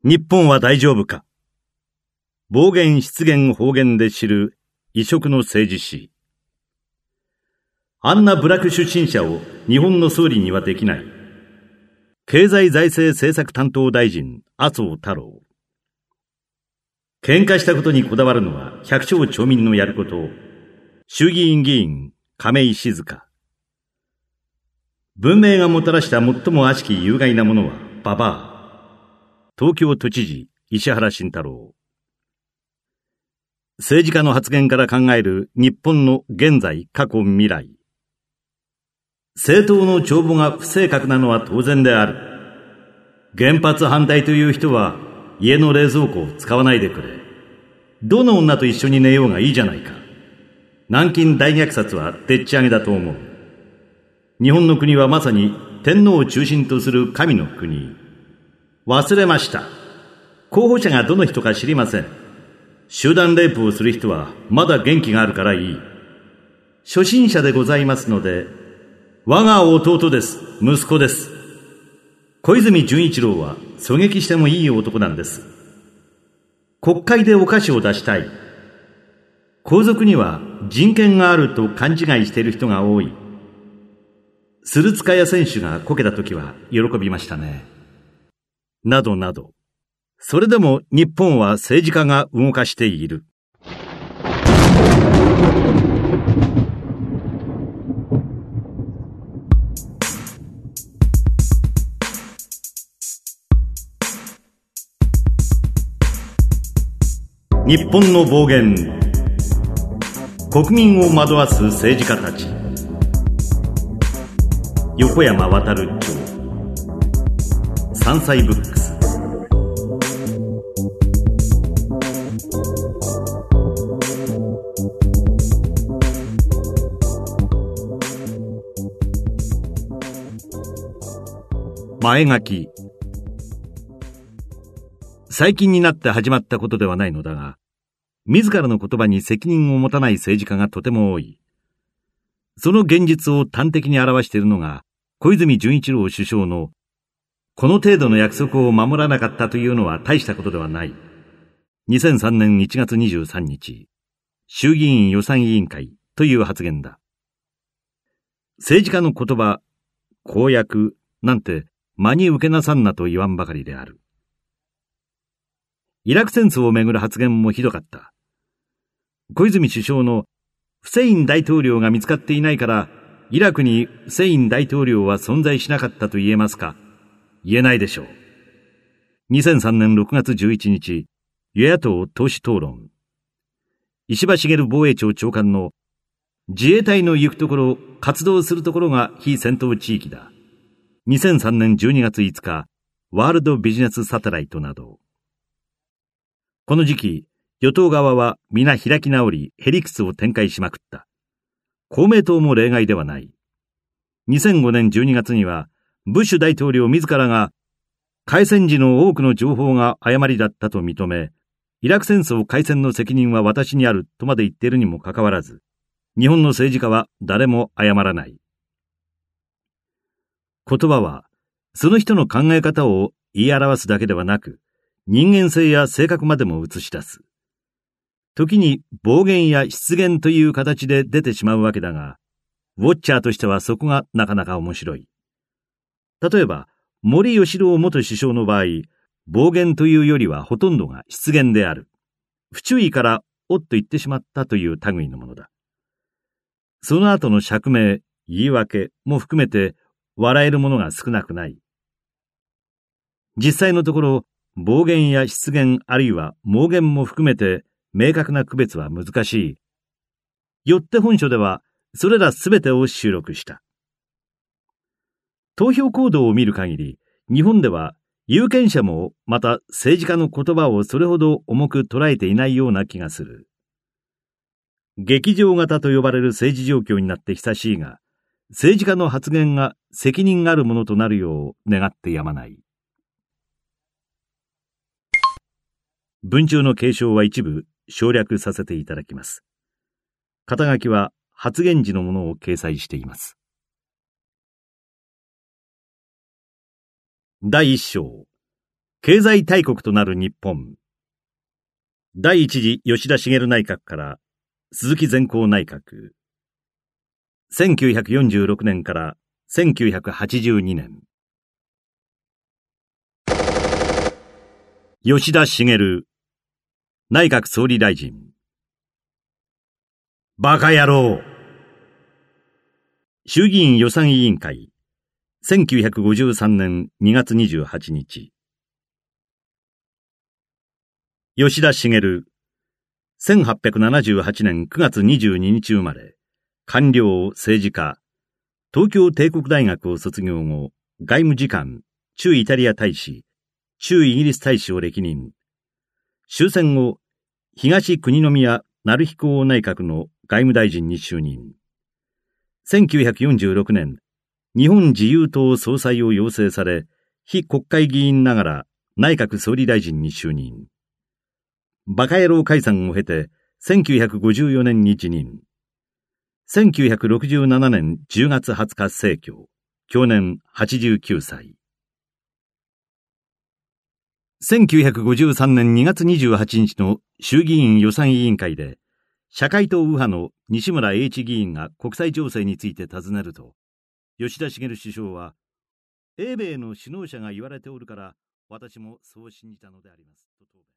日本は大丈夫か。暴言失言方言で知る異色の政治史。あんな部落出身者を日本の総理にはできない。経済財政政策担当大臣麻生太郎。喧嘩したことにこだわるのは百姓町民のやること。衆議院議員亀井静香。文明がもたらした最も悪しき有害なものはババア。東京都知事石原慎太郎。政治家の発言から考える日本の現在過去未来。政党の帳簿が不正確なのは当然である。原発反対という人は家の冷蔵庫を使わないでくれ。どの女と一緒に寝ようがいいじゃないか。南京大虐殺はでっち上げだと思う。日本の国はまさに天皇を中心とする神の国。忘れました。候補者がどの人か知りません。集団レイプをする人はまだ元気があるからいい。初心者でございますので、我が弟です。息子です。小泉純一郎は狙撃してもいい男なんです。国会でお菓子を出したい。皇族には人権があると勘違いしている人が多い。鶴塚谷選手がこけた時は喜びましたね。などなど。それでも日本は政治家が動かしている。日本の暴言。国民を惑わす政治家たち。横山渡る著。山菜ブックス。前書き。最近になって始まったことではないのだが、自らの言葉に責任を持たない政治家がとても多い。その現実を端的に表しているのが、小泉純一郎首相の、この程度の約束を守らなかったというのは大したことではない。2003年1月23日、衆議院予算委員会という発言だ。政治家の言葉、公約なんて真に受けなさんなと言わんばかりである。イラク戦争をめぐる発言もひどかった。小泉首相のフセイン大統領が見つかっていないからイラクにフセイン大統領は存在しなかったと言えますか。言えないでしょう。2003年6月11日、与野党党首討論。石破茂防衛庁長官の自衛隊の行くところ、活動するところが非戦闘地域だ。2003年12月5日、ワールドビジネスサテライトなど。この時期、与党側は皆開き直り、ヘリクスを展開しまくった。公明党も例外ではない。2005年12月には、ブッシュ大統領自らが、開戦時の多くの情報が誤りだったと認め、イラク戦争開戦の責任は私にあるとまで言っているにもかかわらず、日本の政治家は誰も謝らない。言葉は、その人の考え方を言い表すだけではなく、人間性や性格までも映し出す。時に暴言や失言という形で出てしまうわけだが、ウォッチャーとしてはそこがなかなか面白い。例えば、森喜朗元首相の場合、暴言というよりはほとんどが失言である。不注意からおっと言ってしまったという類のものだ。その後の釈明、言い訳も含めて笑えるものが少なくない。実際のところ、暴言や失言あるいは妄言も含めて明確な区別は難しい。よって本書ではそれらすべてを収録した。投票行動を見る限り、日本では有権者もまた政治家の言葉をそれほど重く捉えていないような気がする。激情型と呼ばれる政治状況になって久しいが、政治家の発言が責任あるものとなるよう願ってやまない。文中の継承は一部省略させていただきます。肩書きは発言時のものを掲載しています。第一章、 経済大国となる日本。第一次吉田茂内閣から鈴木善光内閣。1946年から1982年。吉田茂内閣総理大臣。バカ野郎。衆議院予算委員会。1953年2月28日。吉田茂、1878年9月22日生まれ、官僚、政治家、東京帝国大学を卒業後、外務次官、駐イタリア大使、駐イギリス大使を歴任。終戦後、東国宮成彦内閣の外務大臣に就任。1946年、日本自由党総裁を要請され、非国会議員ながら内閣総理大臣に就任。バカ野郎解散を経て、1954年に辞任。1967年10月20日逝去。享年89歳。1953年2月28日の衆議院予算委員会で、社会党右派の西村英一議員が国際情勢について尋ねると、吉田茂首相は、英米の首脳者が言われておるから、私もそう信じたのでありますと答弁。